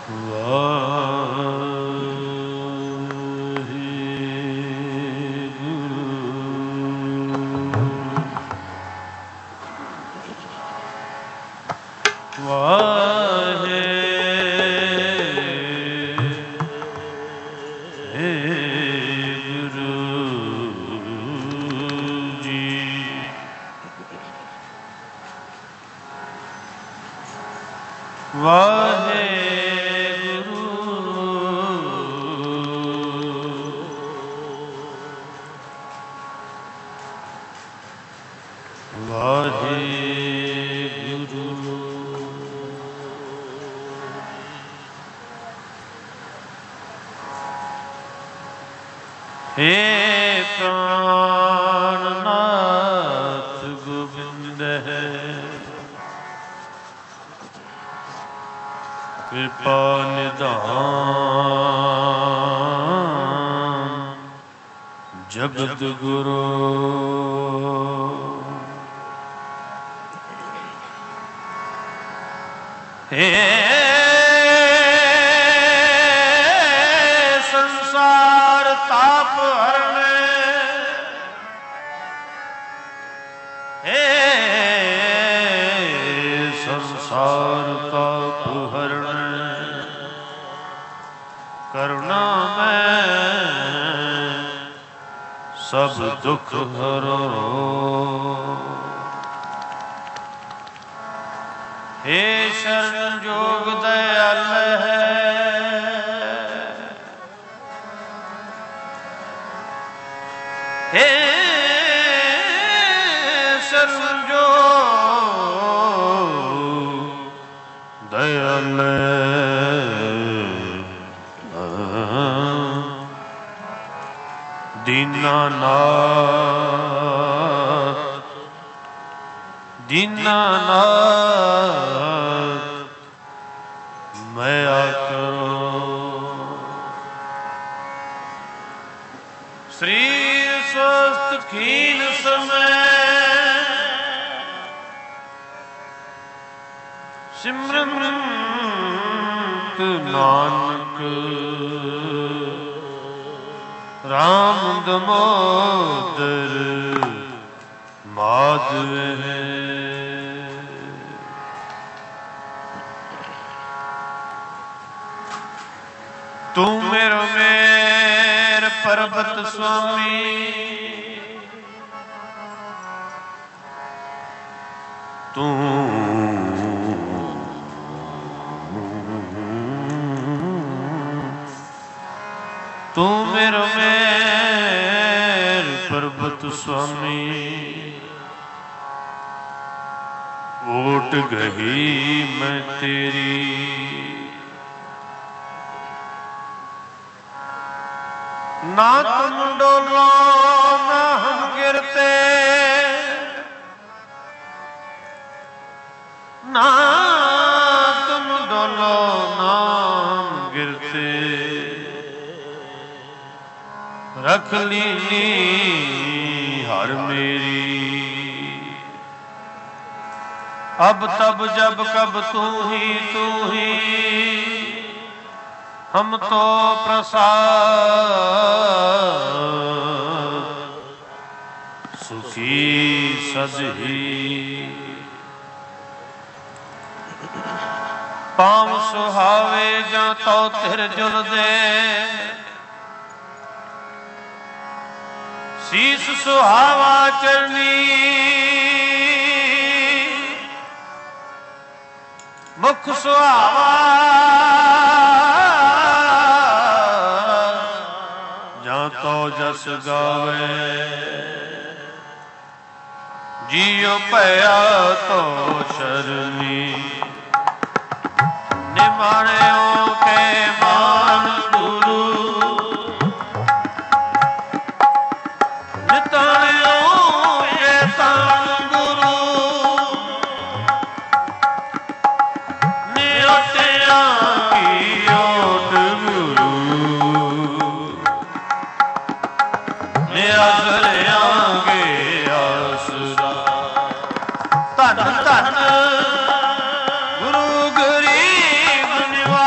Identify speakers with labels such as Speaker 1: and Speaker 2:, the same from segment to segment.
Speaker 1: ਧਨ ਧਨ ਗੁਰੂ ਗਰੀਬ ਨਿਵਾਜ।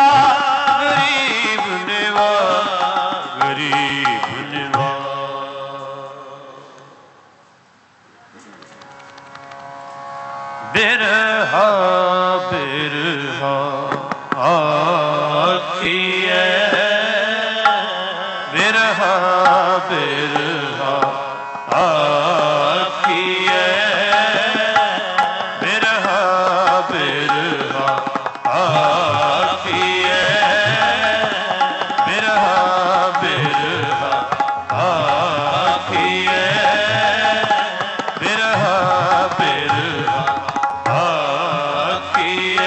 Speaker 1: ਬਿਰਹਾ ਆਖੀਐ, ਬਿਰਹਾ ਬਿਰਹਾ ਆਖੀਐ, ਬਿਰਹਾ ਬਿਰਹਾ ਆਖੀਐ, ਬਿਰਹਾ ਬਿਰਹਾ ਆਖੀਐ, ਬਿਰਹਾ ਬਿਰਹਾ ਆਖੀਐ।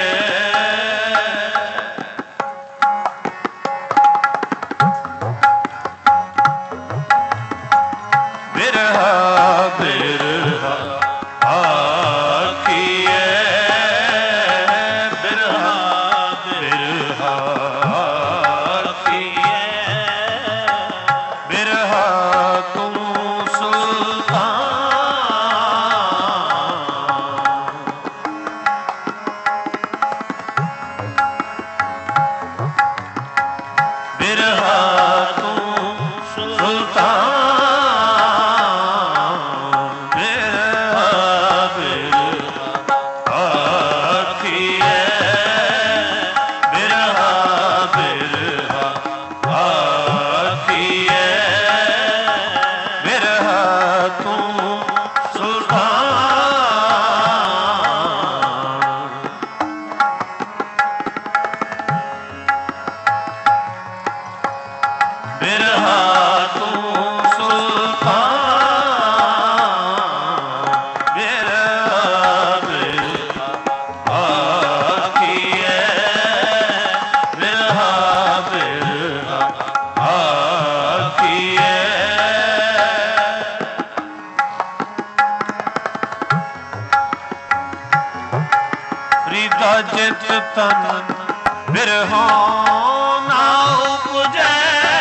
Speaker 1: ਬਿਰਹਾ ਬਿਰਹਾ ਆਖੀਐ, ਬਿਰਹਾ ਬਿਰਹਾ ਆਖੀਐ, ਬਿਰਹਾ ਤੂੰ ਸੁਲਤਾਨ, ਬਿਰਹਾ ਤੂੰ ਸੁਲਤਾਨ, ਬਿਰਹਾ ਬਿਰਹਾ ਆਖੀਐ, ਬਿਰਹਾ ਬਿਰਹਾ ਆਖੀਐ, ਬਿਰਹਾ ਤੂੰ ਸੁਲਤਾਨ, ਬਿਰਹਾ ਤੂੰ ਸੁਲਤਾਨ, ਬਿਰਹਾ ਬਿਰਹਾ ਆਖੀਐ, ਬਿਰਹਾ ਬਿਰਹਾ ਆਖੀਐ। ਰੀਦਾ ਜਿਤ ਤਨ ਬਿਰਹੋਂ ਨਾ ਉਪਜੈ,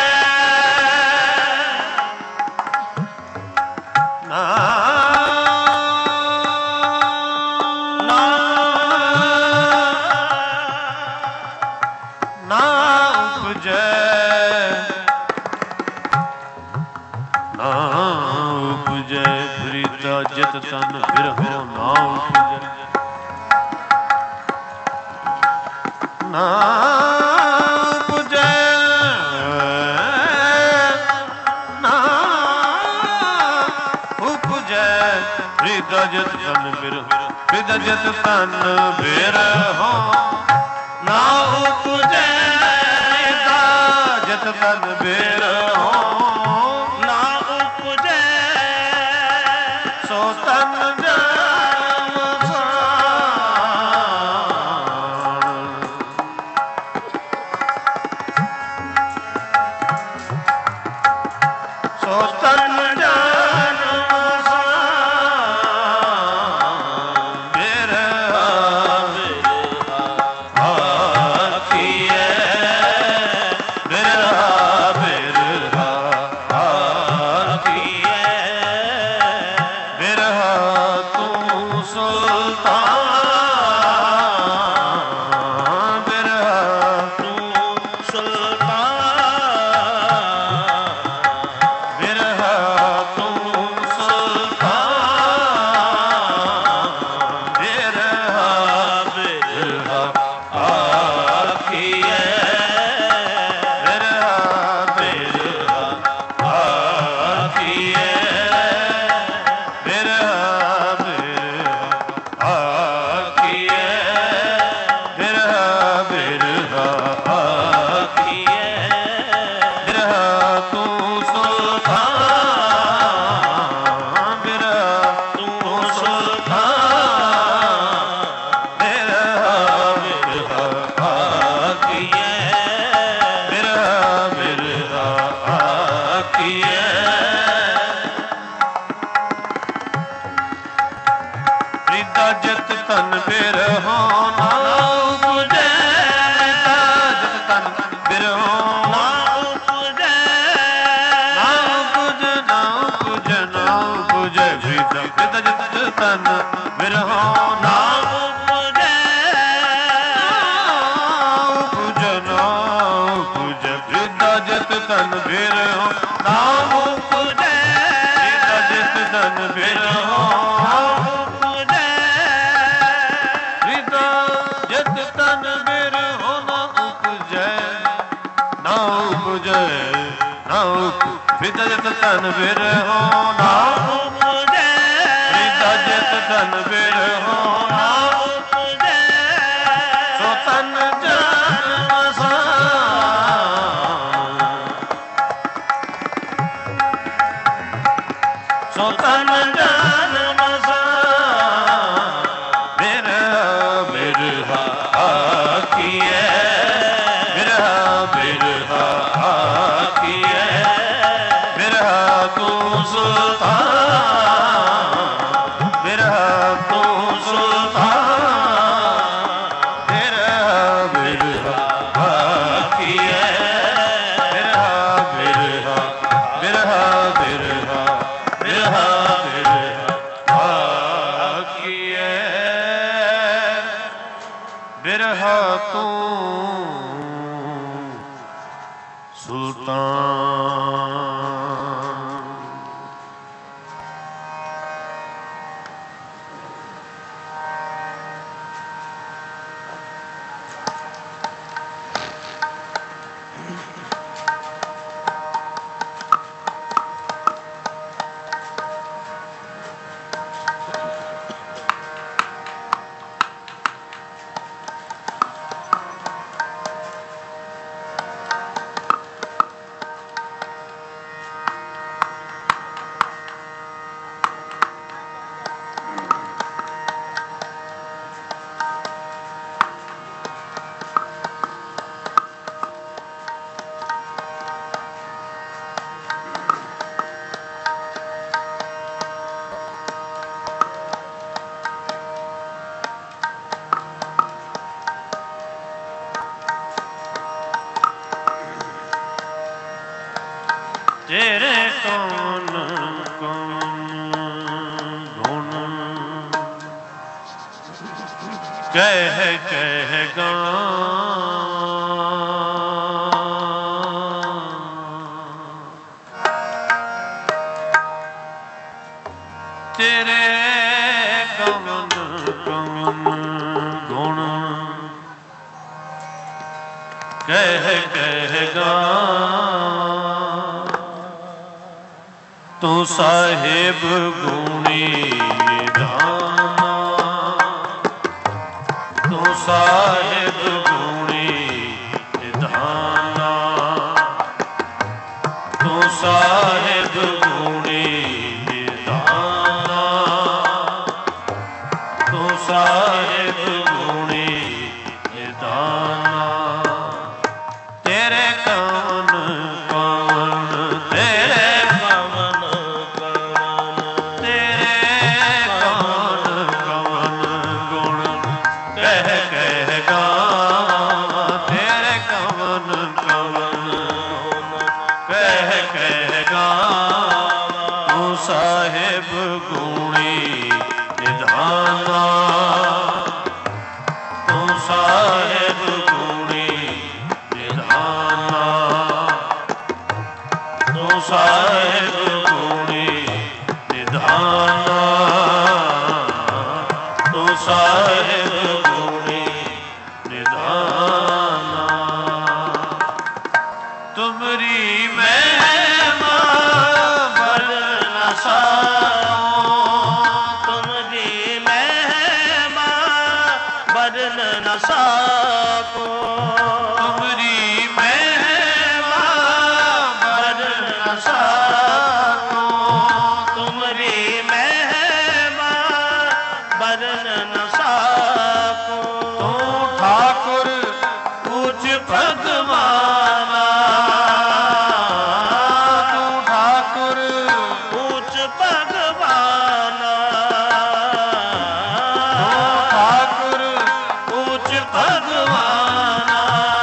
Speaker 1: ਨਾ ਨਾ ਨਾ ਉਪਜੈ, ਨਾ ਉਪਜੈ। ਰੀਦਾ ਜਿਤ ਤਨ ਬਿਰਹੋਂ ਨਾ ਉਪਜੈ, ਨਾ ਉਪਜੈ, ਨਾ ਉਪਜੈ। ਰੀਦਾ ਜਿਤ ਤਨ ਬਿਰਹੋਂ, ਰੀਦਾ ਜਿਤ ਤਨ ਬਿਰਹੋਂ ਨਾ ਉਪਜੈ, ਰੀਦਾ ਜਿਤ ਤਨ ਬਿਰਹੋਂ ਨਾ ਉਪਜੈ। ਸੋ ਤਨ ਜਨਮ ਸਾਣ, ਸੋ ਤਨ ਜਨਮ ਸਾਣ, ਬਿਰਹਾ ਬਿਰਹਾ ਆਖੀਐ, ਬਿਰਹਾ ਬਿਰਹਾ ਆਖੀਐ, ਬਿਰਹਾ ਤੂੰ ਸੁਲਤਾਨ, ਬਿਰਹਾ ਤੂੰ ਸੁਲਤਾਨ, ਬਿਰਹਾ ਤੂੰ ਸੁਲਤਾਨ, ਬਿਰਹਾ ਬਿਰਹਾ ਆਖੀਐ, ਬਿਰਹਾ ਬਿਰਹਾ ਆਖੀਐ, ਬਿਰਹਾ ਬਿਰਹਾ ਆਖੀਐ, ਬਿਰਹਾ ਬਿਰਹਾ ਆਖੀਐ, ਬਿਰਹਾ ਤੂੰ ਸੁਲਤਾਨ, ਬਿਰਹਾ ਤੂੰ ਸੁਲਤਾਨ, ਬਿਰਹਾ ਬਿਰਹਾ ਆਖੀਐ, ਬਿਰਹਾ ਬਿਰਹਾ ਆਖੀਐ। ਰੀਦਾ ਜਿਤ ਤਨ ਬਿਰਹੋਂ ਨਾ ਉਪਜੈ, ਰੀਦਾ ਜਿਤ ਤਨ ਬਿਰਹੋਂ ਨਾ ਉਪਜੈ, ਨਾ ਉਪਜ, ਨਾ ਉਪਜ, ਨਾ ਉਪਜੈ। ਰੀਦਾ ਜਿਤ ਤਨ ਬਿਰਹੋਂ ਨਾ ਉਪਜੈ, ਨਾ ਉਪਜ, ਨਾ ਉਪਜੈ। ਰੀਦਾ ਜਿਤ ਤਨ ਬਿਰਹੋਂ ਨਾ ਉਪਜੈ, ਰੀਦਾ ਜਿਤ ਤਨ ਬਿਰਹੋਂ ਨਾ ਉਪਜੈ, ਰੀਦਾ ਜਿਤ ਤਨ ਵਿਦ ਜਿਤ ਤਨ ਬਿਰਹੋ ਨਾਮ ਉਪਜੈ ਵਿਦ ਜਿਤ ਤਨ ਬਿਰਹੋ ਨਾਮ ਉਪਜੈ ਸੋ ਤਨ ਜਨ ਮਸਾ ਸੋ ਤਨ ਜਨ ਮਸਾ ਬਿਰਹਾ ਬਿਰਹਾ ਆਖੀਐ ਬਿਰਹਾ ਬਿਰਹਾ ਆਖੀਐ ਬਿਰਹਾ ਤੂੰ ਸੁਲਤਾਨ ਬਿਰਹਾ ਤੂੰ ਸੁਲਤਾਨ ਬਿਰਹਾ ਬਿਰਹਾ ਆਖੀਐ ਬਿਰਹਾ ਬਿਰਹਾ ਬਿਰਹਾ ਬਿਰਹਾ ਬਿਰਹਾ ਬਿਰਹਾ ਆਖੀਐ ਬਿਰਹਾ ਤੂੰ ਸੁਲਤਾਨ। ਤੇਰੇ ਕੌਣ ਕੌਣ ਗੁਣ ਕਹਿ ਕਹਿ ਗਾਵਾਂ ਤੇਰੇ ਕੌਣ ਕੌਣ ਗੁਣ ਕਹਿ ਕਹਿ ਗਾਵਾਂ ਤੂੰ ਸਾਹਿਬ ਗੁਣੀ ਨਿਧਾਨਾ ਤੂੰ ਸਾਹਿਬ ਗੁਣੀ ਨਿਧਾਨਾ ਤੂੰ ਸਾਹਿਬ ਗੁਣੀ ਨਿਧਾਨਾ ਤੂੰ ਸਾਹਿਬ ਗੁਣੀ ਨਿਧਾਨਾ ਤੇਰੇ ਕੌਣ ਕੌਣ ਤੇਰੇ ਸਾਹਿਬ ਗੁਣੀ ਨਿਧਾਨਾ ਤੂੰ ਸਾਹਿਬ ਗੁਣੀ ਨਿਧਾਨਾ ਤੂੰ ਸਾਹਿਬ ਗੁਣੀ ਨਿਧਾਨਾ ਤੂੰ ਸਾਹਿਬ ਗੁਣੀ ਨਿਧਾਨਾ ਤੁਮਰੀ ਮਹਿਮਾ ਤੁਮਰੀ ਮਹਿਮਾ ਬਦਲ ਨ ਸਕੋ ਤੁਮਰੀ ਮਹਿਮਾ ਬਦਲ ਨ ਸਕੋ ਤੁਮਰੀ ਮਹਿਮਾ ਬਦਲ ਨ ਸਕੋ ਤੂੰ ਠਾਕੁਰ ਉੱਚ ਭਗਵਾਨਾ ਤੂੰ ਠਾਕੁਰ ਉੱਚ ਭਗਵਾਨਾ ਤੂੰ ਠਾਕੁਰ ਉੱਚ ਭਗਵਾਨਾ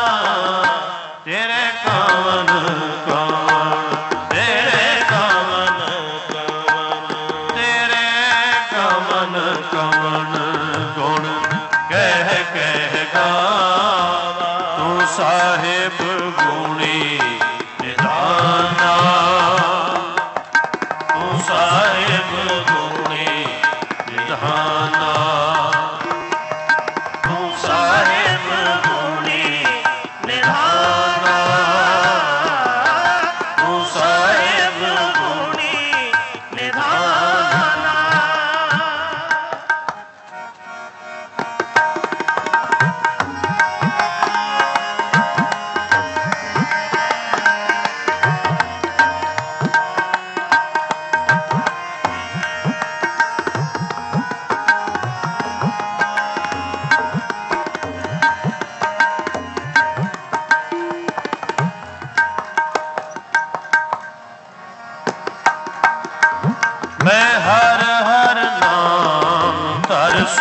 Speaker 1: ਤੇਰੇ ਕਵਨ ਕਵਨ ਤੇਰੇ ਕਵਨ ਕਵਨ ਤੇਰੇ ਕਵਨ ਕਵਨ ਗੁਣ ਕਹਿ ਕਹਿ ਗਾਵਾ ਤੂੰ ਸਾਹਿਬ ਗੁਣੀ ਨਿਧਾਨਾ ਤੂੰ ਸਾਹਿਬ ਗੁਣੀ ਨਿਧਾਨਾ ਤੂੰ ਸਾਹਿਬ ਗੁਣੀ ਨਿਧਾਨਾ ਤੂੰ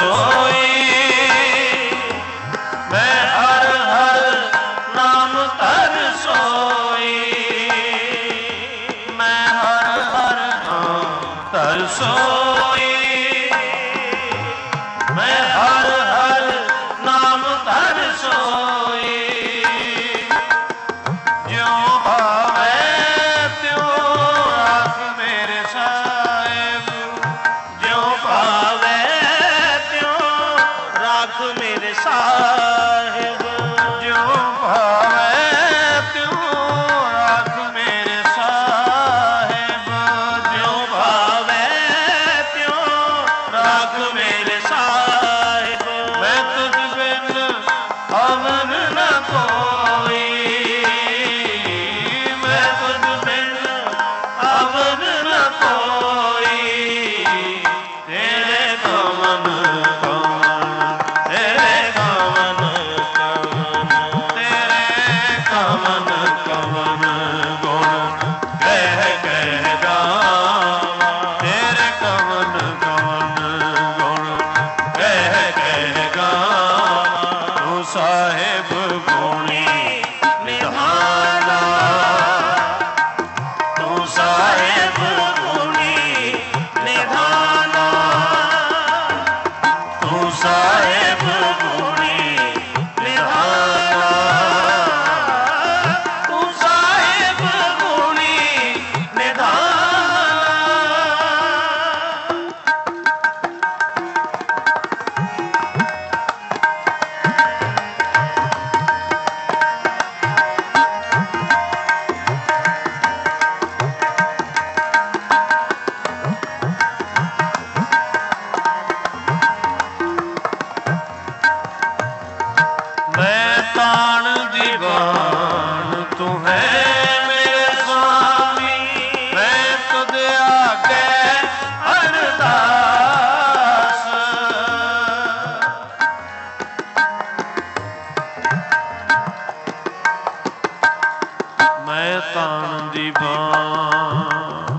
Speaker 1: सोई मैं हर हर नाम तर सोई मैं हर हर नाम तर सोई मैं हर हर नाम तर सोई ज्यों भावे त्यों राख मेरे साहिब ज्यों भावे त्यों राख मेरे साहिब ज्यों भावे त्यों राख मेरे साहिब ज्यों भावे त्यों राख मेरे साहिब मैं तुझ बिन अमर न कोई मैं तुझ बिन अमर न कोई तेरे कमन कमन तेरे कमन कमन तेरे कमन कमन गुण कह कह गावां तेरे कमन कमन गुण कह कह गावां तू साहिब गुणी निधाना तू साहिब गुणी निधाना तू साहिब गुणी निधाना तू साहिब गुणी निधाना मैं ताण दीवान तू है मेरे स्वामी मैं तुझ आगे अरदास मैं ताण दीवान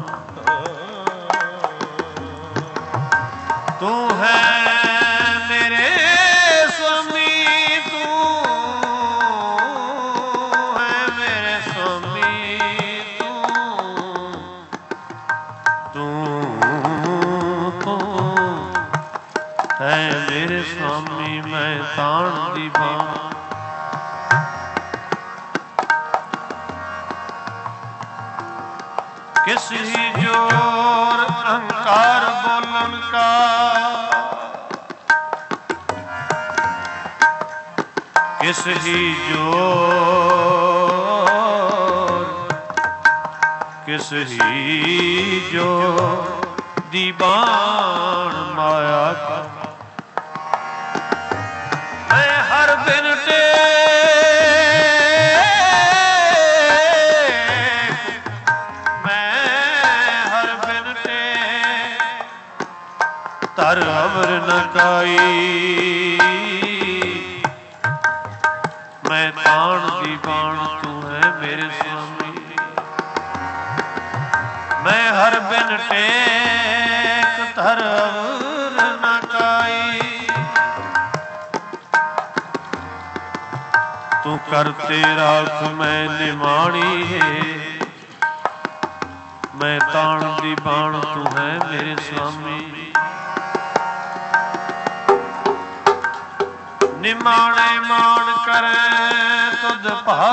Speaker 1: तू है मेरे स्वामी तू है मेरे स्वामी तू तू है मेरे स्वामी मैं ताण दीवान किस ही जोर अहंकार बोलन का किस ही जोर किस ही जोर दीवान माया का मैं हर दिन तर अमर न काई मैं ताण दीवान तू है मेरे स्वामी मैं हर बिन टेक तर अमर न काई तू करते राख मैं निमाणी है मैं ताण दीवान तू है मेरे स्वामी निमाणे मान करे तुध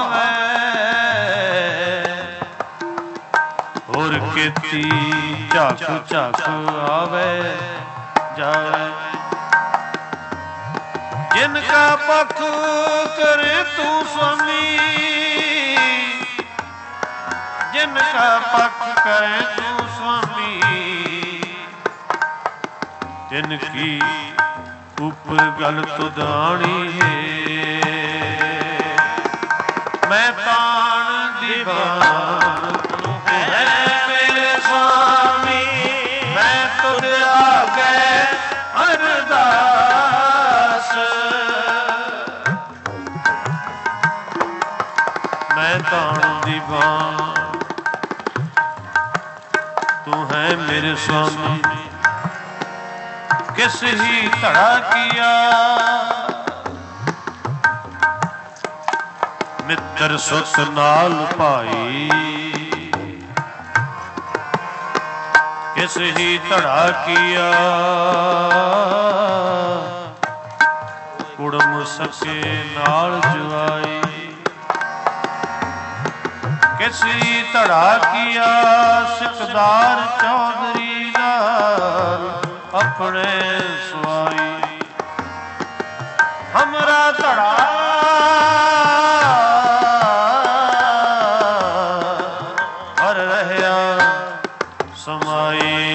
Speaker 1: भावे होर केती झाक झाक आवे जावे जिनका पख करे तू स्वामी जिनका पख करे तू स्वामी जिनकी ऊपर गल तुदानी है मैं ताण दीवान तू है मेरे स्वामी मैं तुझ आगे अरदास मैं ताण दीवान तू है मेरे स्वामी किस ही धड़ा किया। मित्र सुत नाल भाई किस ही धड़ा किया। कुड़म सके नाल जुआई किस ही धड़ा किया। सिकदार चौधरी नाल अपने सुआई। हमरा धड़ा हर रहया समाई।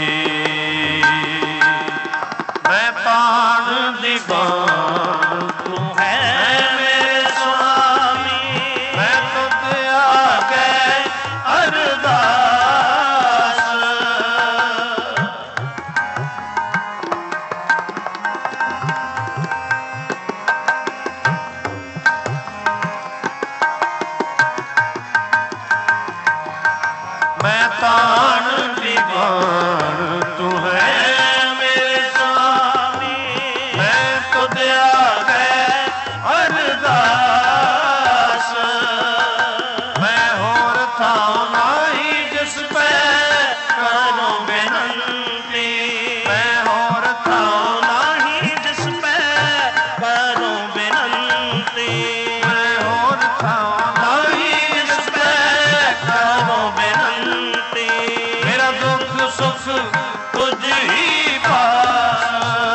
Speaker 1: मैं तान दी बाण तू है मेरे स्वामी। मैं तुझ आगे अरदास। मैं तान दी बाण तू है मेरे स्वामी। मैं तुझ आगे अरदास। मैं होर थां नाही जिस पे करूं बेनंती। मैं होर थां नाही जिस पे करूं बेनंती। मैं होर थां नाही जिस पे करूं बेनंती। मेरा दुख सुख तुझ ही पास।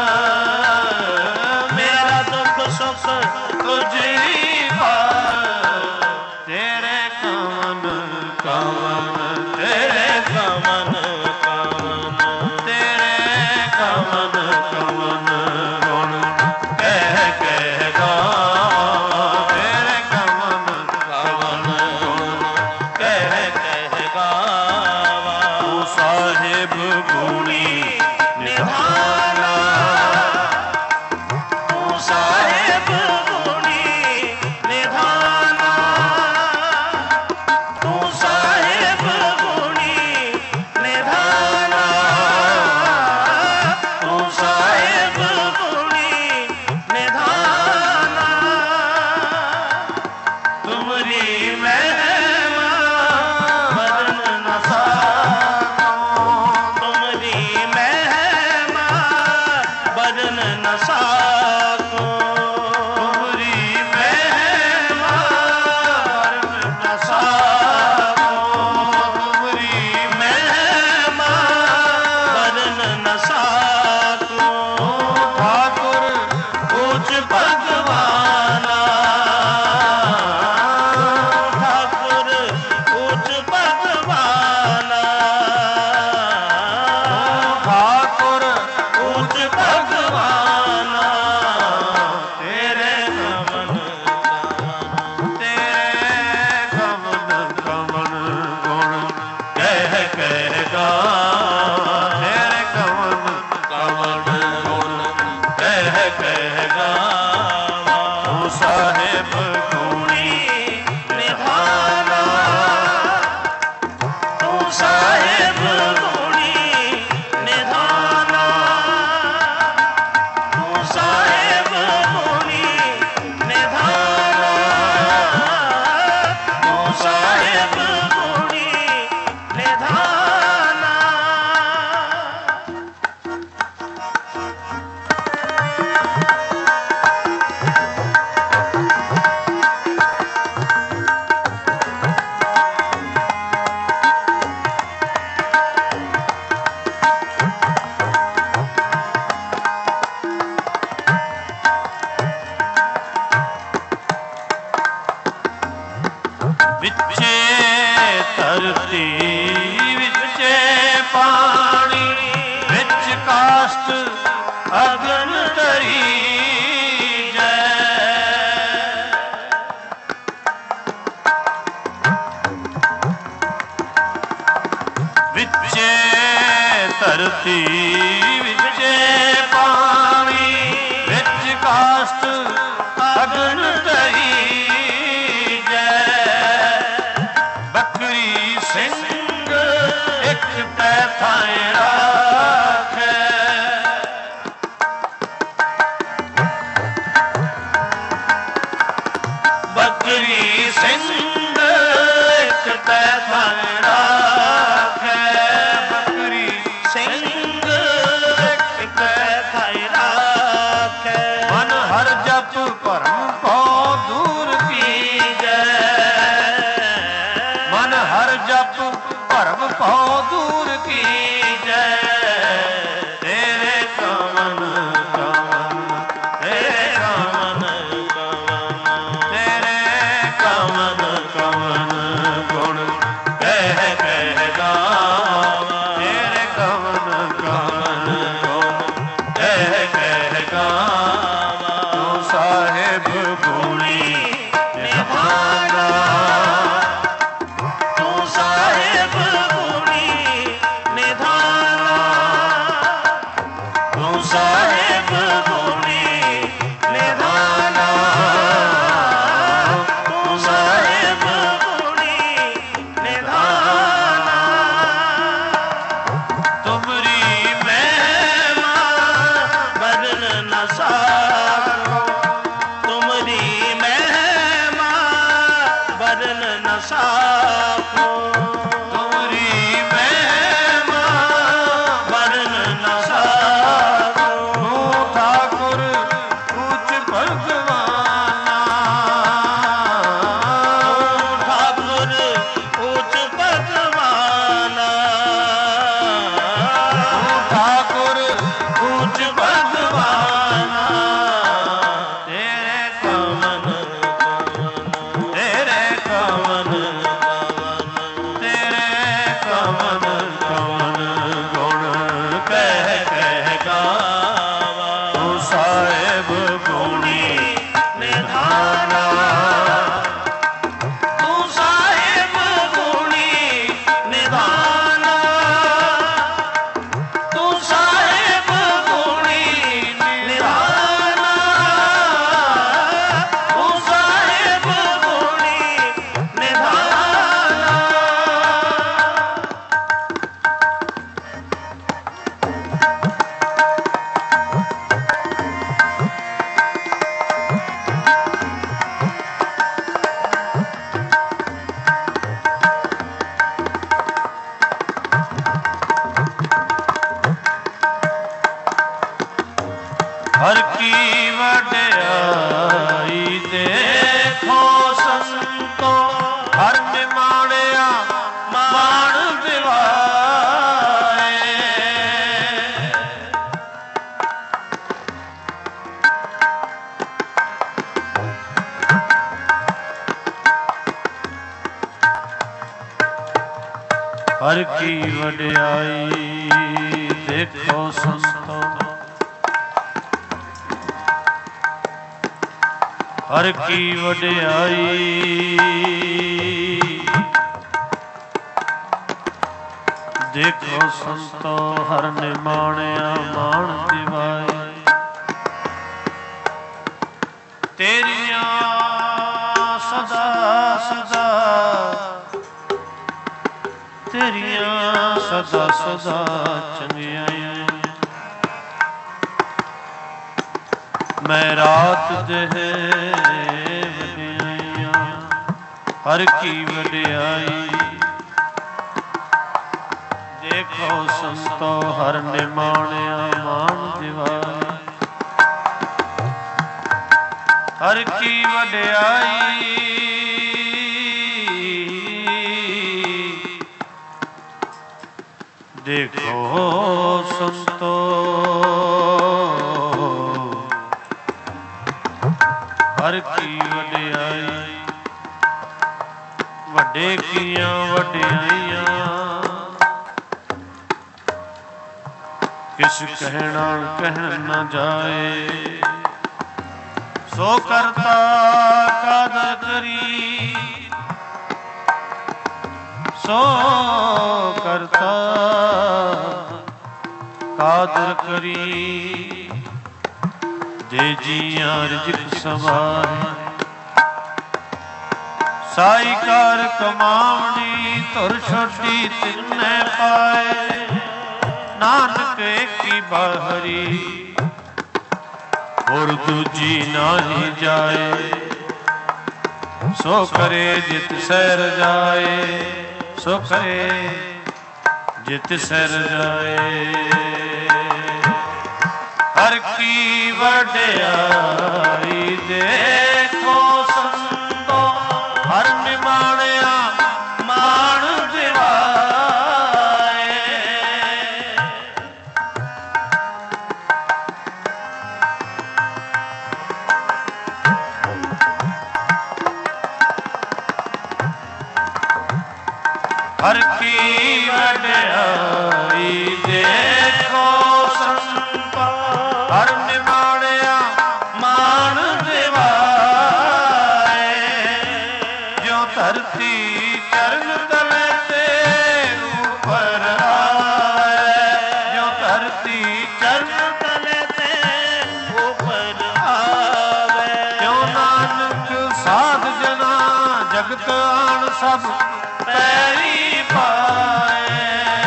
Speaker 1: मेरा दुख सुख तुझ ही पास। तेरे कवन कवन तेरे कवन कवन तेरे कवन कवन गुण कह कह गावां। तेरे कवन कवन गुण कह कह गावां। तू साहिब गुणी निधाना। तू साहिब गुणी निधाना। तू साहिब गुणी निधाना। तू साहिब गुणी निधाना। तुमरी महिमा बदन न साको। तुमरी महिमा बदन न साको। तुमरी महिमा बदन न साको। तुमरी महिमा बदन न साको। ठाकुर ऊंच भगवाना। ठाकुर ऊंच भगवाना। ठाकुर ऊंच भगवाना। तेरे कवन कवन तेरे कवन कवन गुण कह कह गावां। तेरे कवन कवन गुण कह कह गावां। तू साहिब गुणी निधाना। तू साहिब गुणी निधाना। तू साहिब गुणी निधाना। तू साहिब गुणी निधाना। विचे धरती विचे पानी। विच काष्ठ अगन धरी जय। विचे धरती विचे पानी। विच काष्ठ अगन धरी जय। बकरी सिंह एक पै थाए राखै। ਸਿੰਘ ਇੱਕ ਤੈ ਥਾਂ ਰਾਖੈ, ਬਕਰੀ ਸਿੰਘ ਇੱਕ ਤੈ ਥਾਂ ਰਾਖੈ। ਮਨ ਹਰ ਜਪ ਭਰਮ ਭਉ ਦੂਰ ਕੀਜੈ, ਮਨ ਹਰ ਜਪ ਭਰਮ ਭਉ ਦੂਰ ਕੀਜੈ। ਤੇਰੇ ਕਵਨ ਕਵਨ, ਤੇਰੇ ਕਵਨ ਕਵਨ, ਤੇਰੇ ਕਵਨ ਕਵਨ ਗੁਣ ਕਹਿ ਕਹਿ ਗਾਵਾਂ, ਤੇਰੇ ਕਵਨ ਕਵਨ ਗੁਣ ਕਹਿ ਕਹਿ ਗਾਵਾਂ। ਤੂੰ ਸਾਹਿਬ ਗੁਣੀ ਨਿਧਾਨਾ, ਤੂੰ ਸਾਹਿਬ ਗੁਣੀ ਨਿਧਾਨਾ, ਤੂੰ ਸਾਹਿਬ ਗੁਣੀ ਨਿਧਾਨਾ, ਤੂੰ ਸਾਹਿਬ ਗੁਣੀ ਨਿਧਾਨਾ। ਤੁਮਰੀ ਮਹਿਮਾ ਬਦਨ ਨ ਸਾਕੋ, ਤੁਮਰੀ ਮਹਿਮਾ ਬਦਨ ਨ ਸਾਕੋ, ਤੁਮਰੀ ਮਹਿਮਾ ਬਦਨ ਨ ਸਾਕੋ। ਤੂੰ ਠਾਕੁਰ ਉੱਚ ਭਗਵਾਨਾ, ਤੂੰ ਠਾਕੁਰ ਉੱਚ ਭਗਵਾਨਾ, ਤੂੰ ਠਾਕੁਰ ਉੱਚ ਭਗਵਾਨਾ। ਤੇਰੇ ਕਵਨ ਕਵਨ, ਤੇਰੇ ਕਵਨ ਕਵਨ, ਤੇਰੇ ਕਵਨ ਕਵਨ ਗੁਣ ਕਹਿ ਕਹਿ ਗਾਵਾਂ। ਤੂੰ ਸਾਹਿਬ ਗੁਣੀ ਨਿਧਾਨਾ, ਤੂੰ ਸਾਹਿਬ ਗੁਣੀ ਨਿਧਾਨਾ, ਤੂੰ ਸਾਹਿਬ ਗੁਣੀ ਨਿਧਾਨਾ, ਤੂੰ ਸਾਹਿਬ ਗੁਣੀ ਨਿਧਾਨਾ। ਹਰ ਕੀ ਵਡਿਆਈ ਦੇਖੋ ਸੰਤੋ, ਹਰ ਨਿਮਾਣਿਆ ਮਾਣ ਦਿਵਾਏ। ਹਰ ਕੀ ਵਡਿਆਈ ਦੇਖੋ ਸੰਤੋ, ਹਰ ਕੀ ਵਡਿਆਈ ਦੇਖੋ ਸੰਤੋ, ਹਰ ਨਿਮਾਣਿਆ ਮਾਣ ਦਿਵਾਏ। ਤੇਰੀਆਂ ਸਦਾ ਸਦਾ, ਤੇਰੀਆਂ ਸਦਾ ਸਦਾ ਚੰਗਿਆਈਆਂ। ਮੈਂ ਰਾਤ ਦੇ ਵਡਿਆਈਆਂ, ਹਰ ਕੀ ਵਡਿਆਈ ਦੇਖੋ ਸੰਤੋ, ਹਰ ਨਿਮਾਣਿਆ ਮਾਣ ਦਿਵਾਏ। ਹਰ ਕੀ ਵਡਿਆਈ ਦੇਖੋ ਸੰਤੋ, ਹਰ ਕੀ ਵਡਿਆਈ। ਵੱਡੇ ਕੀਆਂ ਵਡਿਆਈਆਂ ਕਿਸ ਕਹਿਣਾ ਕਹਿਣ ਨਾ ਜਾਏ। ਸੋ ਕਰਤਾ ਕਾਦਰ ਕਰੀ, ਸੋ ਕਰਤਾ ਕਾਦਰ ਕਰੀ। ਦੇ ਜੀਆਂ ਰਿਜਕ ਸਵਾਰੇ, ਸਾਈ ਕਾਰ ਕਮਾਵਣੀ ਧੁਰ ਛੋਟੀ ਤਿੰਨੇ ਪਾਏ। ਨਾਨਕ ਏਕੀ ਬਾਹਰੀ ਹੋਰ ਦੂਜੀ ਨਾਹੀ ਜਾਏ। ਸੋ ਕਰੇ ਜਿਤ ਸਹਿ ਜਾਏ, ਸੋ ਕਰੇ ਜਿਤ ਸਹਿ ਜਾਏ। ਹਰ ਕੀ ਵਡਿਆਈ ਦੇਖੋ ਸੰਤੋ, ਹਰ ਨਿਮਾਣਿਆ ਮਾਣ ਦਿਵਾਏ। ਹਰ ਕੀ ਵਡਿਆਈ ਦੇਖੋ ਸੰਤੋ, ਹਰ ਨਿਮਾਣਿਆ ਮਾਣ ਦਿਵਾਏ। ਜਿਉ ਧਰਤੀ ਚਰਨ ਤਲੇ ਤੇ ਉਪਰ ਆਏ, ਜਿਉ ਧਰਤੀ ਚਰਨ ਤਲੇ ਤੇ ਉਪਰ ਆਵੇ। ਤਿਉ ਨਾਨਕ ਸਾਧ ਜਨਾ ਜਗਤ ਆਣ ਸਭ ਪੈਰੀ ਪਾਏ।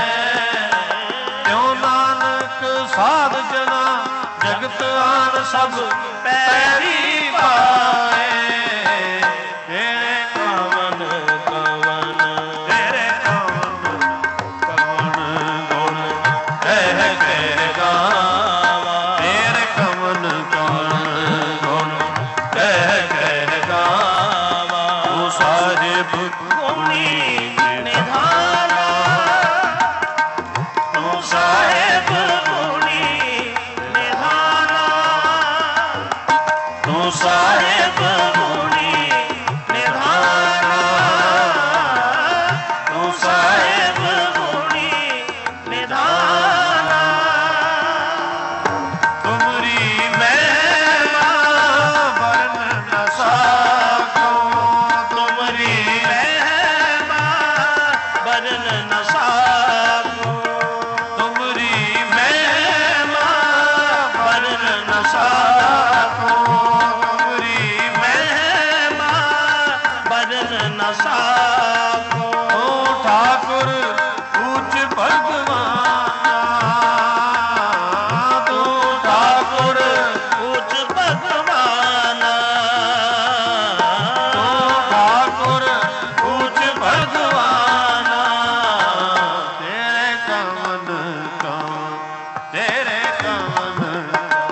Speaker 1: ਤਿਉ ਨਾਨਕ ਸਾਧ ਜਨਾ ਜਗਤ ਆਣ ਸਭ ਪੈਰੀ ਪਾਏ। ਤੇਰੇ ਕਵਨ ਕਵਨ, ਤੇਰੇ ਕਵਨ ਕਵਨ ਗੁਣ ਕਹਿ ਕਹਿ ਗਾਵਾਂ। ਤੇਰੇ ਕਵਨ ਕਵਨ ਗੁਣ ਕਹਿ ਕਹਿ ਗਾਵਾਂ। ਤੂੰ ਸਾਹਿਬ ਗੁਣੀ ਨਿਧਾਨਾ, ਤੂੰ ਸਾਹਿਬ ਗੁਣੀ ਨਿਧਾਨਾ, ਤੂੰ ਸਾਹਿਬ ਗੁਣੀ ਨਿਧਾਨਾ, ਤੂੰ ਸਾਹਿਬ ਗੁਣੀ ਨਿਧਾਨਾ। ਤੁਮਰੀ ਮਹਿਮਾ ਵਰਨ ਨ ਸਾਕੋ, ਤੁਮਰੀ ਮਹਿਮਾ ਵਰਨ ਨ ਸਾਕੋ, ਤੁਮਰੀ ਮਹਿਮਾ ਵਰਨ ਨ ਸਾਕੋ, ਤੁਮਰੀ ਮਹਿਮਾ ਵਰਨ ਨ ਸਾਕੋ। ਓ ਠਾਕੁਰ ਊਚ ਭਗਵਾਨਾ, ਤੂੰ ਠਾਕੁਰ ਊਚ ਭਗਵਾਨਾ, ਤੂੰ ਠਾਕੁਰ ਊਚ ਭਗਵਾਨਾ। ਤੇਰੇ ਕਵਨ ਕਵਨ, ਤੇਰੇ ਕਵਨ,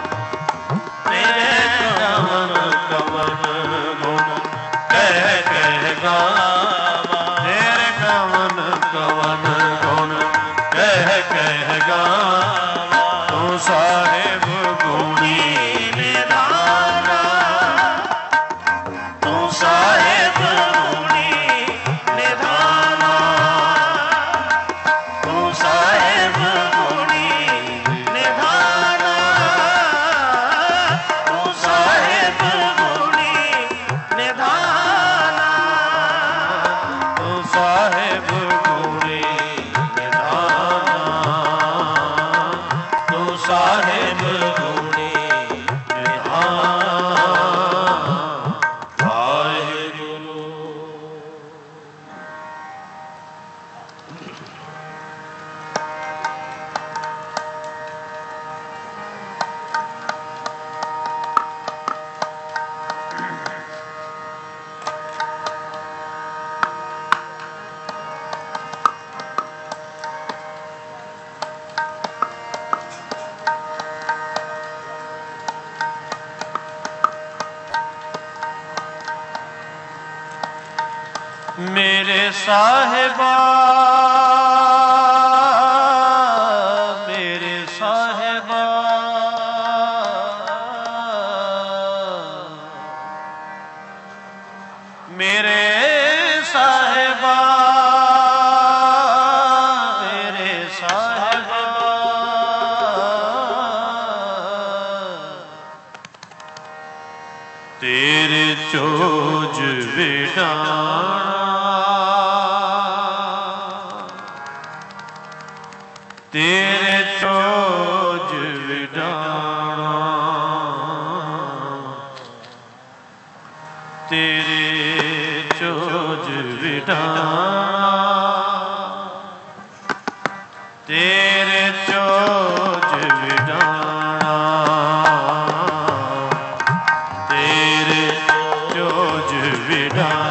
Speaker 1: ਤੇਰੇ ਕਵਨ ਕਵਨ ਗੁਣ ਕਹਿ ਕਹਿ ਗਾਵਾਂ। ਤੇਰੇ ਕਵਨ ਕਵਨ ਗੁਣ ਕਹਿ ਕਹਿ ਗਾਵਾਂ। ਤੂੰ ਸਾਹਿਬ ਗੁਣੀ ਨਿਧਾਨਾ, ਤੂੰ ਸਾਹਿਬ ਗੁਣੀ ਨਿਧਾਨਾ, ਤੂੰ ਸਾਹਿਬ ਗੁਣੀ ਨਿਧਾਨਾ, ਤੂੰ ਸਾਹਿਬ ਗੁਣੀ ਨਿਧਾਨਾ, ਤੂੰ ਸਾਹਿਬ ਗੁਣੀ ਨਿਧਾਨਾ, ਤੂੰ ਸਾਹਿਬ ਗੁਣੀ ਨਿਧਾਨਾ। ਵਾਹਿਗੁਰੂ। ਮੇਰੇ ਸਾਹਿਬਾ, ਮੇਰੇ ਸਾਹਿਬਾ, ਮੇਰੇ ਸਾਹਿਬਾ, ਮੇਰੇ ਸਾਹਿਬਾ। ਤੇਰੇ ਚੋਜ ਵਿਡਾਣਾ, ਤੇਰੇ ਚੋਜ ਵਿਡਾਣਾ, ਤੇਰੇ ਚੋਜ ਵਿਡਾਣਾ, ਤੇਰੇ ਚੋਜ ਵਿਡਾਣਾ, ਤੇਰੇ ਚੋਜ ਵਿਡਾਣਾ।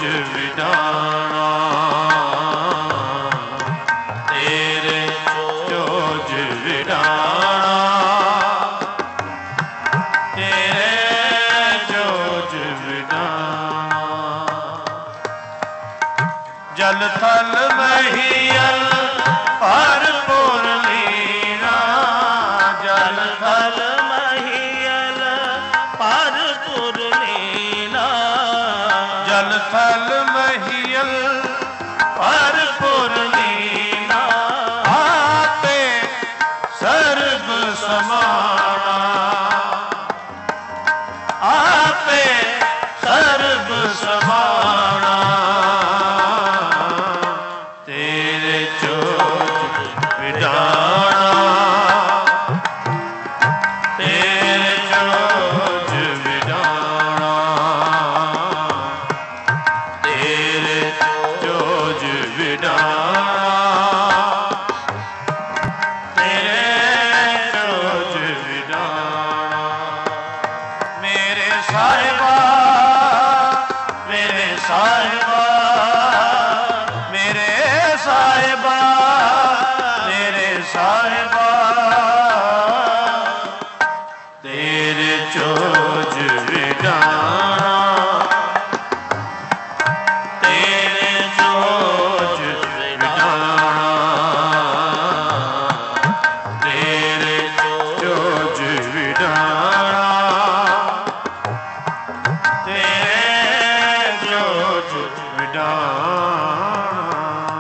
Speaker 1: ਚੋਜ ਵਿਡਾਣਾ, ਤੇਰੇ ਚੋਜ ਵਿਡਾਣਾ, ਤੇਰੇ ਚੋਜ ਵਿਡਾਣਾ। ਜਲ ਥਲ ਮਹੀਅਲ ਭਰਪੂਰ ਲੀਨਾ, ਜਲ ਥਲ ਮਹੀਅਲ ਭਰਪੂਰ ਲੀਨਾ, ਜਲ ਥਲ ਮਹੀਅਲ ਭਰਪੂਰ ਲੀਨਾ, ਆਪੇ ਸਰਬ ਸਮਾਣਾ, ਆਪੇ ਸਰਬ ਸਮਾਣਾ, ਤੇਰੇ ਚੋਜ ਵਿਡਾਣਾ, ਤੇਰੇ ਚੋਜ ਵਿਡਾਣਾ, ਤੇਰੇ ਚੋਜ ਵਿਡਾਣਾ, ਤੇਰੇ ਚੋਜ ਵਿਡਾਣਾ। ਮੇਰੇ ਸਾਹਿਬਾ, ਮੇਰੇ ਸਾਹਿਬਾ, ਮੇਰੇ ਸਾਹਿਬਾ, ਮੇਰੇ ਸਾਹਿਬਾ, ਤੇਰੇ ਚੋਜ ਵਿਡਾਣਾ, ਤੇਰੇ ਚੋਜ ਵਿਡਾਣਾ, ਤੇਰੇ ਚੋਜ ਵਿਡਾਣਾ, ਤੇਰੇ ਚੋਜ ਵਿਡਾਣਾ।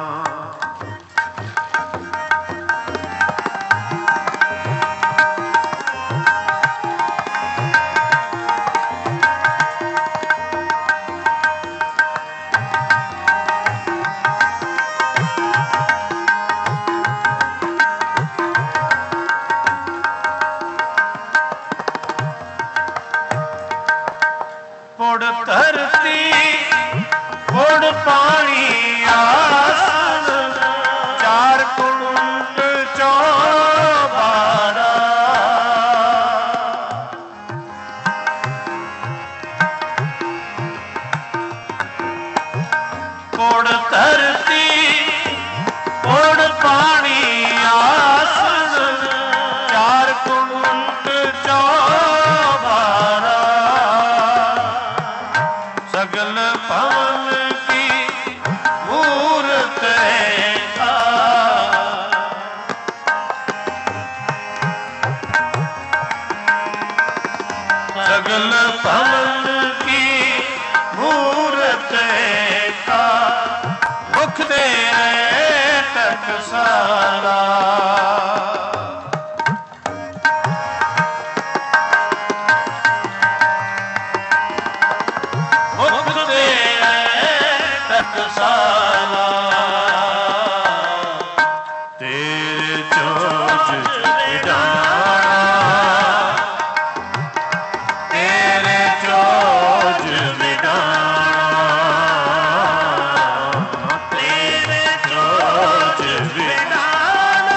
Speaker 1: ਪੁੜ ਧਰਤੀ ਪੁੜ ਪਾਣੀ ਆਸਨ, ਚਾਰ ਕੁੰਡ ਚੌਬਾਰਾ, ਪੁੜ ਧਰਤੀ ਪੁੜ ਪਾਣੀ ਆਸਨ, ਚਾਰ ਕੁੰਡ ਚੌਬਾਰਾ, ਸਗਲ ਭਵਨ ਕੀ ਮੂਰਤ ਰੇਖਾ, ਸਗਲ ਭਵਨ ਕੀ ਮੂਰਤ ਰੇਖਾ, ਮੁਖ ਦੇ ਟਕਸਾਲਾ, ਮੁਖ ਦੇ ਟਕਸਾਲਾ, ਤੇਰੇ ਚੋਜ ਵਿਡਾਣਾ, ਤੇਰੇ ਚੋਜ ਵਿਡਾਣਾ, ਤੇਰੇ ਚੋਜ ਵਿਡਾਣਾ,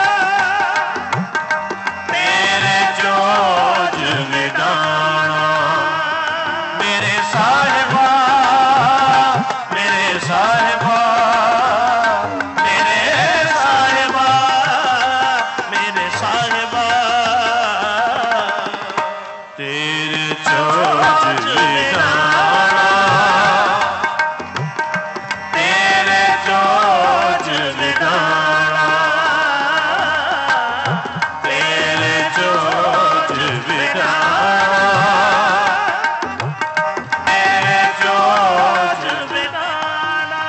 Speaker 1: ਤੇਰੇ ਚੋਜ ਵਿਡਾਣਾ। ਮੇਰੇ ਸਾਹਿਬਾ, ਮੇਰੇ ਸਾਹਿਬਾ, ਮੇਰੇ ਸਾਹਿਬਾ, ਮੇਰੇ ਸਾਹਿਬਾ, ਤੇਰੇ ਚੋਜ ਵਿਡਾਣਾ, ਤੇਰੇ ਚੋਜ ਵਿਡਾਣਾ, ਤੇਰੇ ਚੋਜ ਵਿਡਾਣਾ, ਤੇਰੇ ਚੋਜ ਵਿਡਾਣਾ।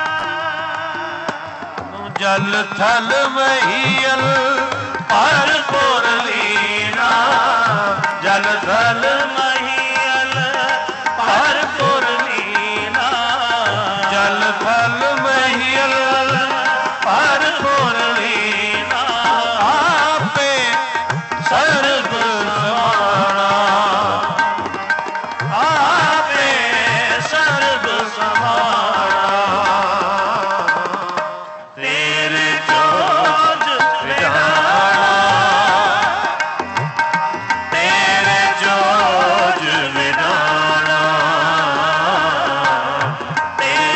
Speaker 1: ਜਲ ਥਲ ਮਹੀਅਲ ਭਰਪੂਰ ਲੀਨਾ, ਜਲ ਥਲ ਮਹੀਅਲ ਭਰਪੂਰ ਲੀਨਾ, ਜਲ ਥਲ ਮਹੀਅਲ ਭਰਪੂਰ ਲੀਨਾ, ਆਪੇ ਸਰਬ ਸਮਾਣਾ, ਆਪੇ ਸਰਬ ਸਮਾਣਾ, ਤੇਰੇ ਚੋਜ ਵਿਡਾਣਾ, ਤੇਰੇ ਚੋਜ ਵਿਡਾਣਾ, ਤੇਰੇ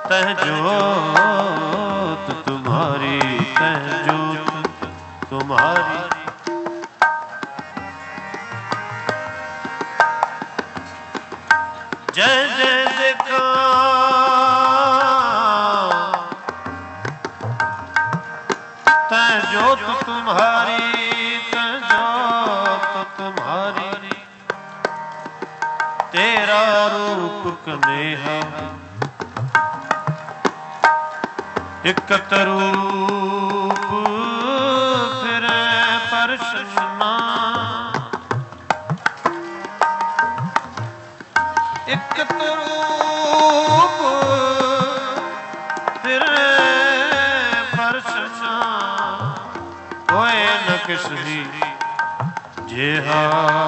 Speaker 1: तह जोत तुम्हारी, तह जोत तुम्हारी। जय जय जयकार तह जोत तुम्हारी, तह जोत तुम्हारी। तेरा रूप कनेहा इकत रूप फिरे परशना। इकत रूप फिरे परशना। होए न किसी जेहा।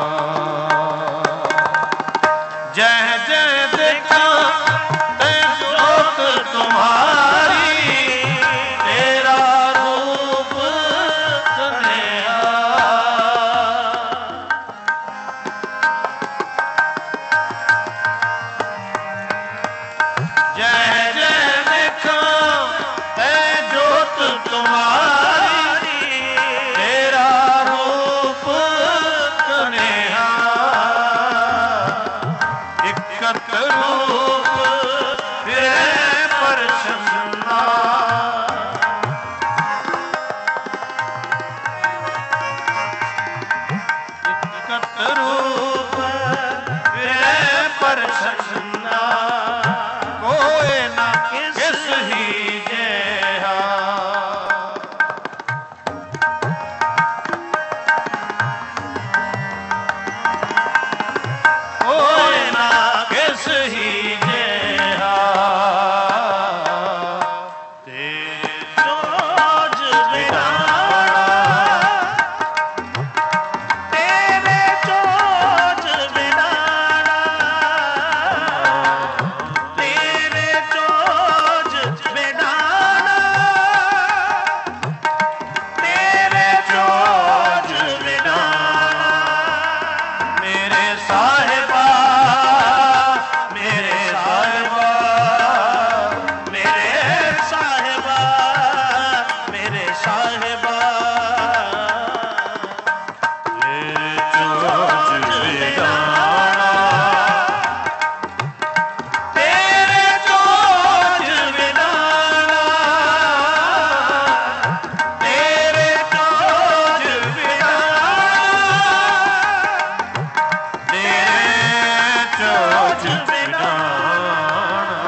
Speaker 1: जय जय देखा तै जोत तुम्हारी, तेरा रूप कन्हैया। जय जय देखा तै जोत तुम्हारी, तेरा रूप कन्हैया। इकत रूप फिरे परशना। इकत रूप फिरे परशना। कोई न किस ही जेहा। कोई न किस ही जेहा। तेरे जोज बिराना, तेरे जोज बिराना, तेरे जोज बिराना, तेरे जोज बिराना। मेरे साहिबा, मेरे साहिबा, मेरे साहिबा, मेरे साहिबा। तेरे जोज बिराना, तेरे जोज बिराना, तेरे जोज बिराना, तेरे जोज बिराना।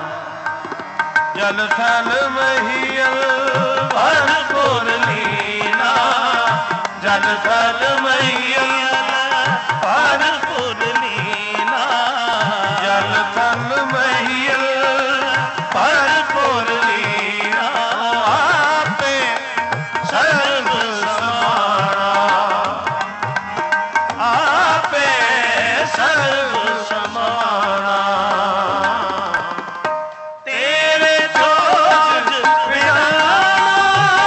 Speaker 1: जल थल महियल भरपूर लीला, जल थल महियल भरपूर लीला। जल थल महियल भरपूर लीला। आपे सर्व समाना, आपे सर्व समाना। तेरे जोज बिराना,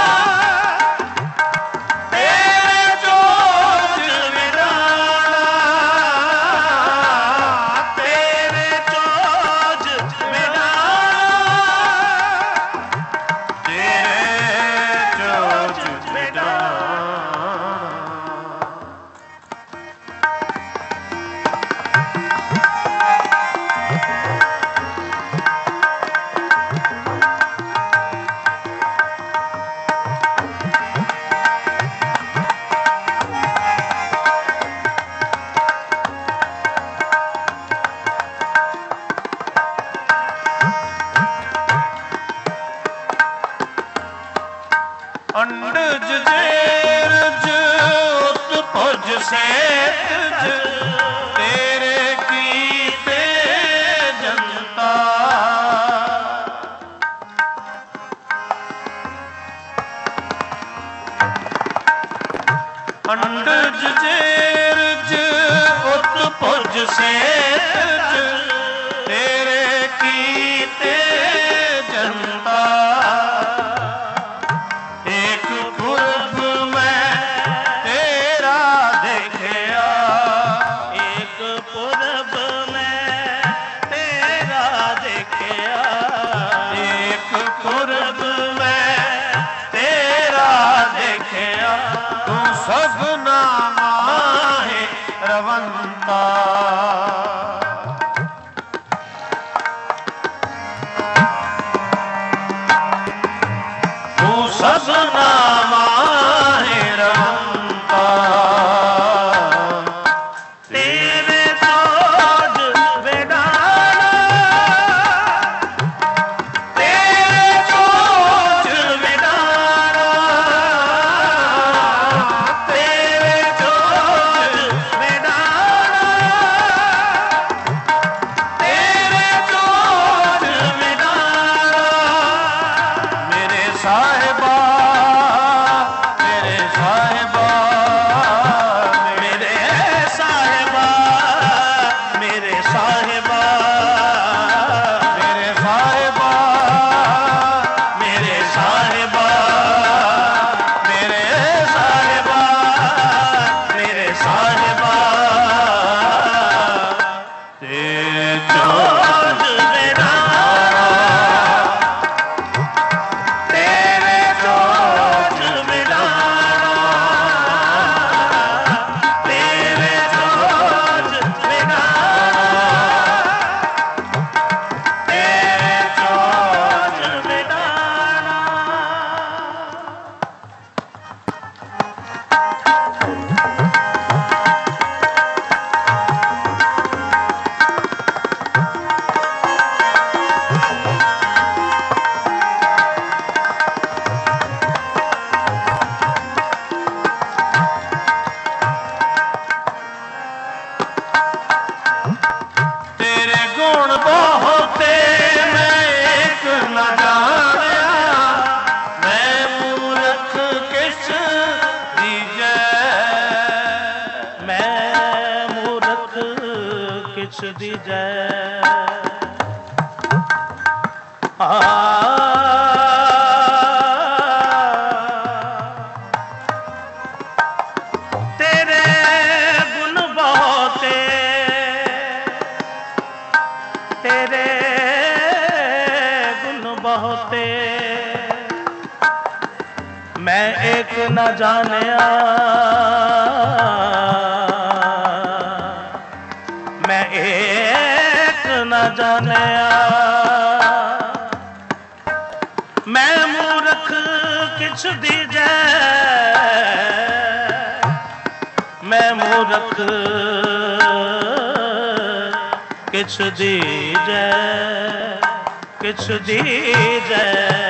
Speaker 1: तेरे जोज बिराना, तेरे जोज बिराना, तेरे जोज बिराना। अंडज जेरज उत्पज सेज, तेरे कीते जनता। अंडज जेरज उत्पज सेज, तेरे कीते जनता। एक पुरब में तेरा देखिया, एक पुरब में तेरा देखिया। ਨਾਮਾ ਹੈ ਰਵੰਤਾ
Speaker 2: ਤੇਰੇ ਸੋਝ ਵਿਡਾਣਾ
Speaker 1: ਤੇਰੇ ਸੋਚ ਵਿਡਾਣਾ
Speaker 2: ਤੇਰੇ ਸੋਝ ਵਿਡਾਣਾ
Speaker 1: ਤੇਰੇ ਸੋਚ ਵਿਡਾਣਾ ਮੇਰੇ ਸਾਹਿਬਾ ਮੇਰੇ ਸਾਹਿਬਾ
Speaker 2: ਮੇਰੇ ਸਾਹਿਬਾ ਮੇਰੇ ਸਾਹਿਬਾ
Speaker 1: ਮੇਰੇ ਸਾਹਿਬਾ
Speaker 2: ਮੇਰੇ ਸਾਹਿਬਾ
Speaker 1: ਮੇਰੇ ਸਾਹਿਬਾ
Speaker 2: ਮੇਰੇ ਸਾਹਿਬਾ
Speaker 1: ਤੇਰੇ
Speaker 2: ਸੋਝ ਵਿਡਾਣਾ ਤੇਰੇ ਸੋਝ ਵਿਡਾਣਾ ਤੇਰੇ ਸੋਝ ਵਿਡਾਣਾ ਤੇਰੇ ਸੋਝ ਵਿਡਾਣਾ
Speaker 1: ਤੇਰੇ ਗੁਣ ਬਹੁਤੇ ਮੈਂ ਇੱਕ ਨਾ ਜਾਣਿਆ ਮੈਂ ਮੂਰਖ ਕਿਸ ਦੀਜੈ
Speaker 2: ਮੈਂ ਮੂਰਖ ਕਿਛ ਦੀਜੈ ਤੇਰੇ ਗੁਣ ਬਹੁਤੇ ਤੇਰੇ ਗੁਣ ਬਹੁਤੇ ਮੈਂ ਇੱਕ ਨਾ ਜਾਣਿਆ ਮੈਂ ਇੱਕ ਨਾ ਜਾਣਿਆ ਮੈਂ ਮੂਰਖ ਕਿਛ ਦੀਜੈ ਮੈਂ ਮੂਰਖ ਕਿਛ ਦੀਜੈ ਕਿਛ ਦੀਜੈ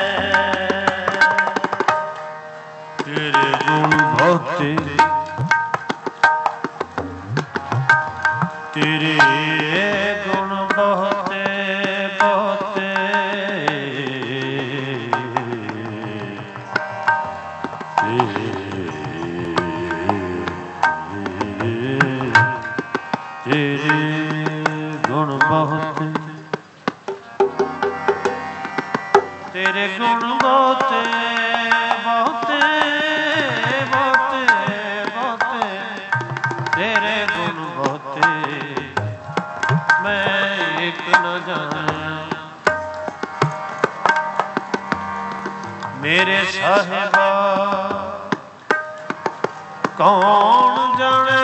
Speaker 1: ਤੇਰੇ ਗੁਣ ਬਹੁਤੇ ਤੇਰੇ ਗੁਣ ਬਹੁਤੇ ਬਹੁਤੇ ਤੇਰੇ ਗੁਣ ਬਹੁਤੇ ਤੇਰੇ ਗੁਣ ਬਹੁਤੇ ਬਹੁਤੇ ਬਹੁਤੇ ਬਹੁਤੇ ਤੇਰੇ ਗੁਣ ਬਹੁਤੇ ਮੈਂ ਇੱਕ ਨ ਜਾਣਿਆ ਮੇਰੇ ਸਾਹਿਬਾ ਕੌਣ ਜਾਣੇ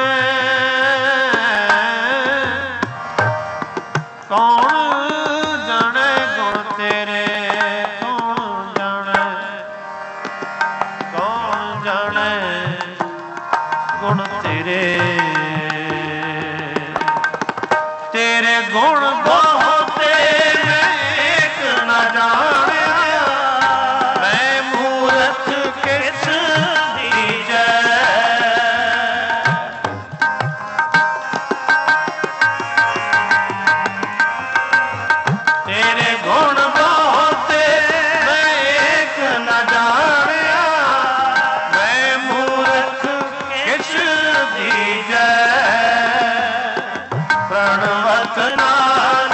Speaker 1: ਕੌਣ ਜਾਣੇ ਗੁਣ ਤੇਰੇ ਕੌਣ ਜਾਣੇ ਕੌਣ ਜਾਣੇ ਗੁਣ ਤੇਰੇ ਤੇਰੇ ਗੁਣ ਬਹੁਤੇ ਮੈਂ ਇੱਕ ਨਾ ਜਾਣਿਆ ਮੈਂ ਮੂਰਖ ਕਿਸ ਦੀਜੈ ਤੇਰੇ ਗੁਣ ਬਹੁਤੇ ਮੈਂ ਇੱਕ ਨਾ ਜਾਣਿਆ ਮੈਂ ਮੂਰਖ ਕਿਛ ਦੀਜੈ ਪ੍ਰਣਵਤ ਨਾਮ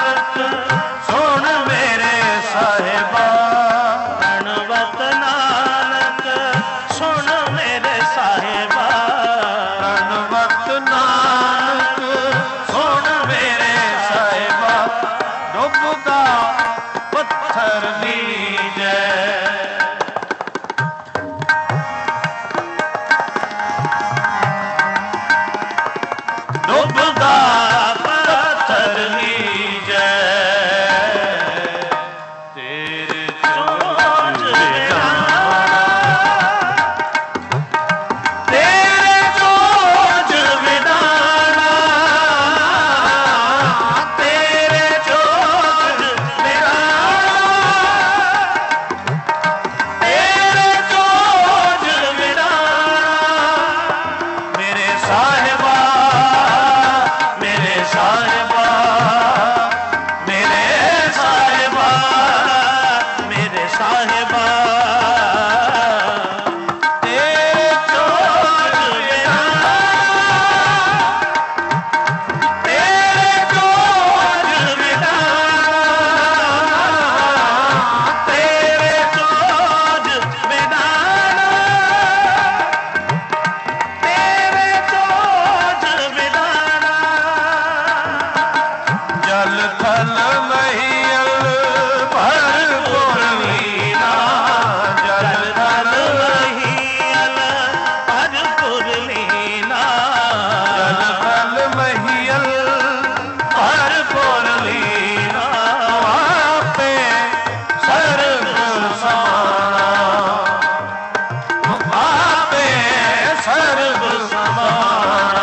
Speaker 1: ਆਪੇ ਸਰਬ ਸਮਾਨਾ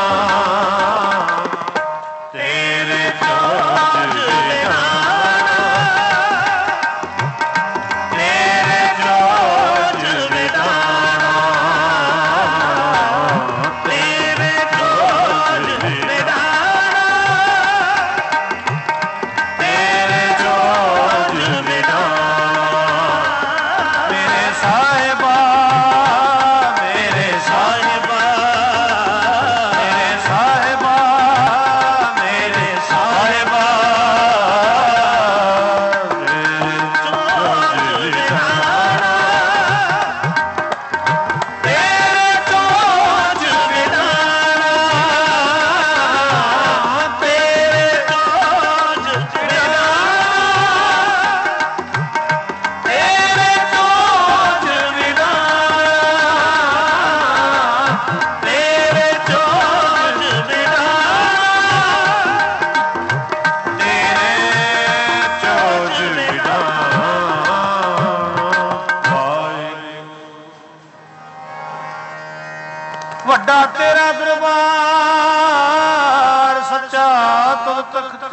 Speaker 1: ਤੇਰੇ ਚੋਜ ਵਿਧਾਨਾ ਤੇਰੇ ਚੋਜ ਵਿਧਾਨਾ ਤੇਰੇ ਚੋਜ ਵਿਧਾਨਾ ਤੇਰੇ ਚੋਜ ਵਿਧਾਨਾ ਮੇਰੇ ਸਾਹਿਬਾ ਮੇਰੇ ਸਾਹਿਬਾ ਮੇਰੇ ਸਾਹਿਬਾ ਮੇਰੇ ਸਾਹਿਬਾ ਤੇਰੇ ਚੋਜ ਵਿਧਾਨਾ ਤੇਰੇ ਚੋਜ ਵਿਧਾਨਾ ਤੇਰੇ ਚੋਜ ਵਿਧਾਨਾ ਤੇਰੇ ਚੋਜ ਵਿਧਾਨਾ ਤੇਰੇ ਚੋਜ ਵਿਧਾਨਾ ਤੇਰੇ ਚੋਜ ਵਿਧਾਨਾ ਵੱਡਾ ਤੇਰਾ ਦਰਬਾਰ ਸੱਚਾ ਤੁਧ ਤਖਤ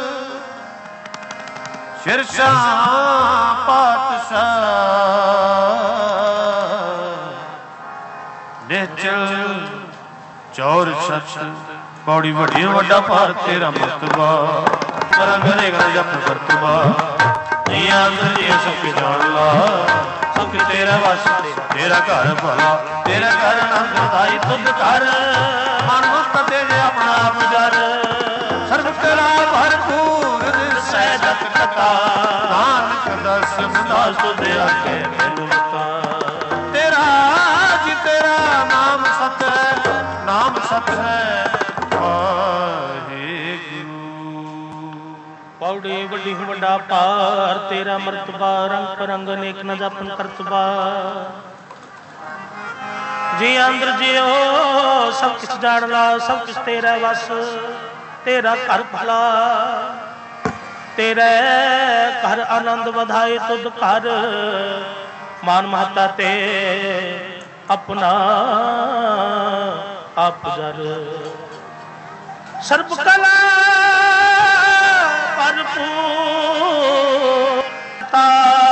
Speaker 1: ਸ਼ਿਰਸ਼ਾਂ ਪਾਤਸ਼ਾਹ ਨਿਹਚਲ ਚੌਰ ਸੱਚ ਪੌੜੀ ਵੱਡੀ ਵੱਡਾ ਭਾਰ ਤੇਰਾ ਮਰਤਬਾ ਕਰਾਂ ਕਰੇਗਾ ਜਪ ਕਰਤਬਾ ਨੀਆਂ ਅੰਦਰ ਇਹ ਸਭ ਕੇ ਜਾਣ ਲਾ ਸਭ ਕੇ ਤੇਰਾ ਵਸ ਤੇਰਾ ਘਰ ਭਲਾ ਤੇਰਾ ਘਰ ਆਨੰਦ ਦਾਈ ਤੁਧ ਘਰ ਮਨ ਮੁਕਤ ਤੇ ਜੇ ਆਪਣਾ ਆਪ ਜਰ ਸਰਬ ਤੇਰਾ ਭਰਪੂਰ ਸਹਿਜਤ ਕਥਾ ਨਾਨਕ ਦਰਸ਼ਨ ਦਾਸ ਤੁਧ ਆਕੇ ਮੈਨੂੰ ਬਤਾ ਤੇਰਾ ਜੀ ਤੇਰਾ ਨਾਮ ਸਤ ਹੈ ਨਾਮ ਸਤ ਹੈ ਵਾਹਿਗੁਰੂ
Speaker 2: ਪੌੜੀ ਵੱਡੀ ਵੱਡਾ ਭਾਰ ਤੇਰਾ ਮਰਤਬਾ ਰੰਗ ਪਰੰਗ ਅਨੇਕ ਨ ਜਾਪਨ ਕਰਤਬਾ ਜੀ ਅੰਦਰ ਜਿਉ ਸਭ ਕਿਛ ਜਾਣ ਲਾ ਸਭ ਕਿਛ ਤੇਰਾ ਵਸ ਤੇਰਾ ਘਰ ਭਲਾ ਤੇਰੇ ਘਰ ਆਨੰਦ ਵਧਾਏ ਤੁਧ ਘਰ ਮਾਨ ਮਹੱਤਾ ਤੇ ਆਪਣਾ ਆਪ ਜਰ ਸਰਬ ਕਲਾ ਭਰਪੂਰਤਾ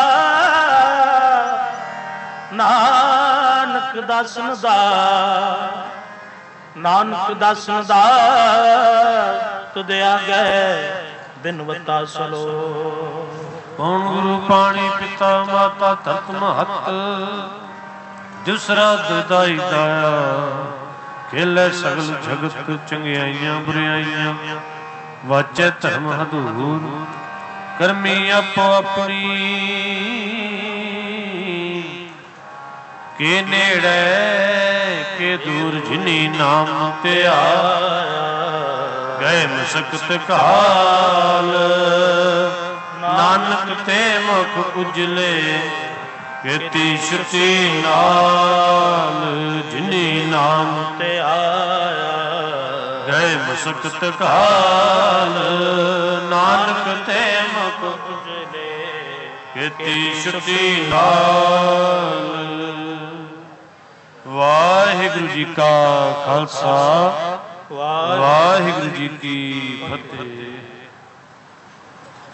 Speaker 2: ਨਾਨਕ ਦਾਸਨ ਦਾ ਨਾਨਕ ਦਾਸਨ ਦਾ ਤੁਧ ਆਗੇ ਬਿਨਵਤਾ ਸਲੋ
Speaker 1: ਕੌਣ ਗੁਰੂ ਪਾਣੀ ਪਿਤਾ ਮਾਤਾ ਧਰਤ ਮਹਤ ਜਿਸ ਰਾਤ ਦਾਈ ਦਾਇਆ ਖੇਲੇ ਸਗਲ ਜਗਤ ਚੰਗਿਆਈਆਂ ਬੁਰਿਆਈਆਂ ਵਾਚੇ ਧਰਮ ਹਦੂਰ ਕਰਮੀ ਆਪੋ ਆਪਣੀ ਕੇ ਨੇੜੇ ਕੇ ਦੂਰ ਜਿਨੀ ਨਾਮ ਤੇ ਆਇਆ ਗਏ ਮੁਸਕਤ ਕਾਲ ਨਾਨਕ ਤੇ ਮੁਖ ਉਜਲੇ ਕੀਤੀ ਸ਼ੁਤੀ ਨਾਲ ਜਿਨੀ ਨਾਮ ਤੇ ਆਇਆ ਗਏ ਮੁਸਕਤ ਕਾਲ ਨਾਨਕ ਤੇ ਮੁਖ ਉਜਲੇ ਕੀਤੀ ਸ਼ੁਤੀ ਨਾਲ ਵਾਹਿਗੁਰੂ ਜੀ ਕਾ ਖਾਲਸਾ ਵਾਹਿਗੁਰੂ ਜੀ ਕੀ ਫਤਿਹ।